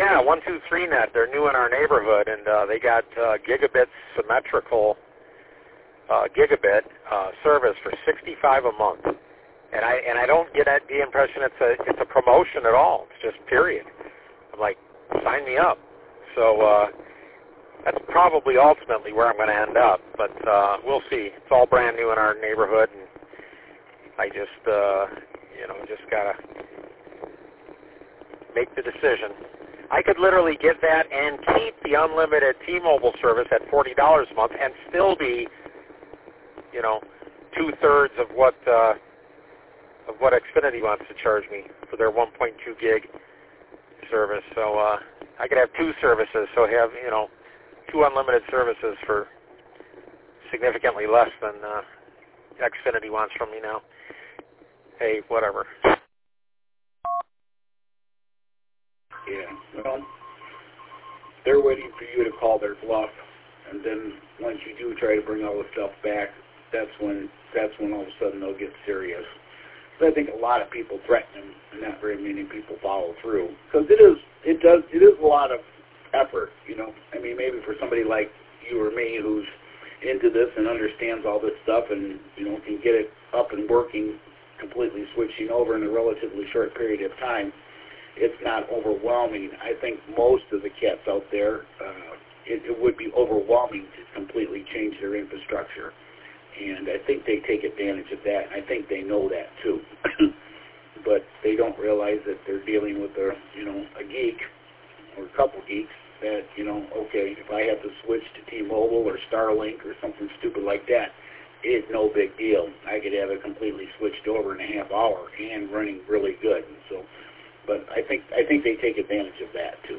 Yeah, 123net. They're new in our neighborhood, and they got gigabit symmetrical gigabit service for $65 a month. And I don't get the impression it's a promotion at all. It's just period. I'm like, sign me up. So that's probably ultimately where I'm going to end up, but we'll see. It's all brand new in our neighborhood, and I just just gotta make the decision. I could literally get that and keep the unlimited T-Mobile service at $40 a month and still be, 2/3 of what Xfinity wants to charge me for their 1.2 gig service. So I could have two services, so have, two unlimited services for significantly less than Xfinity wants from me now. Hey, whatever. Yeah, well, they're waiting for you to call their bluff, and then once you do try to bring all the stuff back, that's when all of a sudden they'll get serious. So I think a lot of people threaten them, and not very many people follow through, because it is a lot of effort. I mean, maybe for somebody like you or me who's into this and understands all this stuff, and can get it up and working, completely switching over in a relatively short period of time, it's not overwhelming. I think most of the cats out there, it would be overwhelming to completely change their infrastructure. And I think they take advantage of that. I think they know that too. But they don't realize that they're dealing with a geek or a couple geeks that, okay, if I have to switch to T-Mobile or Starlink or something stupid like that, it's no big deal. I could have it completely switched over in a half hour and running really good. And so, but I think they take advantage of that too.